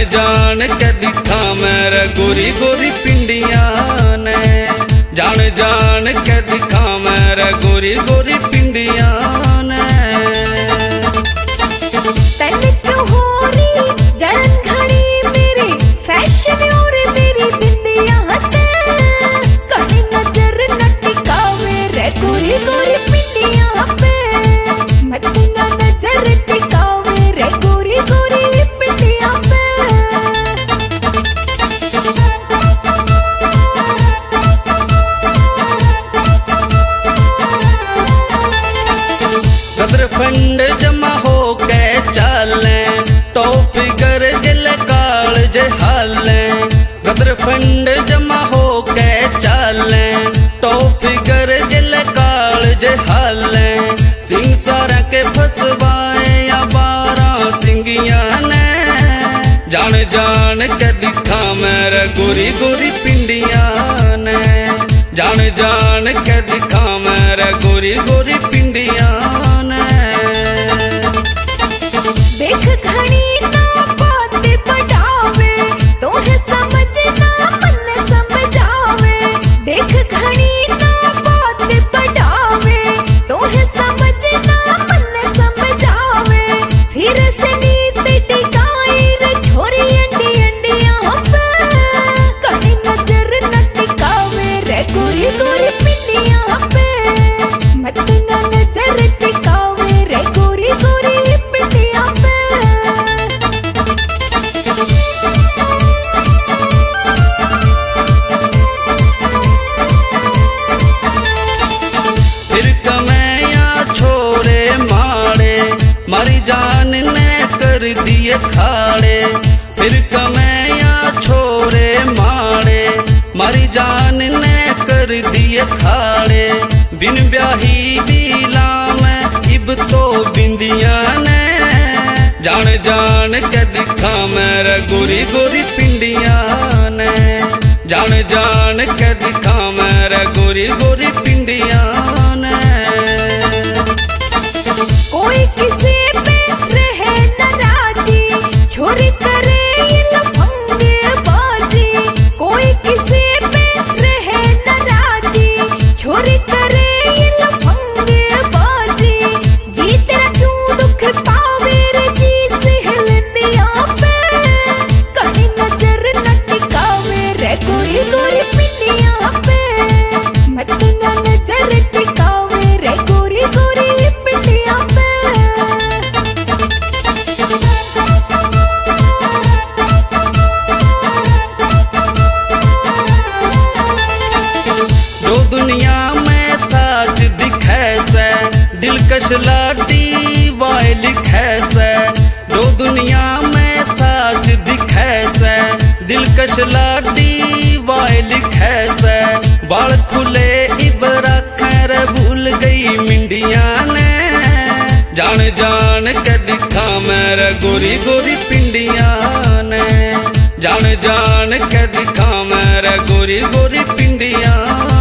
जान के दिखा मेरे गोरी गोरी पिंडिया ने, जान जान के दिखा मेरे गोरी गोरी पिंडिया ने। तन क्यों हो रही जलन घड़ी मेरे फैशन और मेरी बिंदिया ते, कड़ी नजर न टिकावे रे गोरी गोरी पिंडिया पे, मत न नजर टिकावे रे गोरी गोरी पिंडिया पे। कदर फंड जमा हो के चाले, टॉप फिगर गिल काल जे हाले। कदर फंड जमा हो के चाले, टॉप फिगर गिल काल जे हाले। सिंह सारा के फसवाए या 12 सिंगिया ने, जान जान के दिखा मेरे गोरी गोरी पिंडिया ने, जान जान के दिखा मेरे गोरी गोरी पिंडिया ने। देख घड़ी ना बात पटावे, तोहे समझना मन समझावे। देख घड़ी ना बात पटावे, तोहे समझना मन समझावे। फिर से नीत टिकाई रे छोरी अंडी अंडिया पे, कड़ी नजर न टिकावे रे गोरी गोरी पिंडिया पे, मत न नजर टिकावे रे गोरी गोरी पिंडिया पे। फिर कमैया छोरे माड़े, मारी जान ने कर दिए खाड़े। फिर कमैया छोरे माड़े, मारी जान ने कर दिए खाड़े। बिन ब्याही बीला में इब तो बिंदिया ने, जान जान के दिखा मेरे गोरी गोरी पिंडिया ने, जान जान के दिखा मेरे गोरी गोरी पिंडिया ने। कोई किसी पे रहे नाराजी, छोरी करे ये लफंगे बाजी। कोई किसी पे रहे नाराजी, छोरी करे ये लफंगे बाजी। जी तेरा क्यों दुख पावे रे जी सहलंदिया पे, कड़ी नजर न टिकावे रे गोरी गोरी पिंडिया पे, मत न नजर टिकावे रे गोरी गोरी पिंडिया पे। जो दुनिया में साच दिखे से, दिलकश लाडी वाय लिखे से। जो दुनिया में साच दिखे से, दिलकश लाडी वाय लिखे से। बाल खुले इबरा खैर भूल गई मिंडिया ने, जान जान के दिखा मेरे गोरी गोरी पिंडिया ने, जान जान के दिखा मेरे गोरी गोरी पिंडिया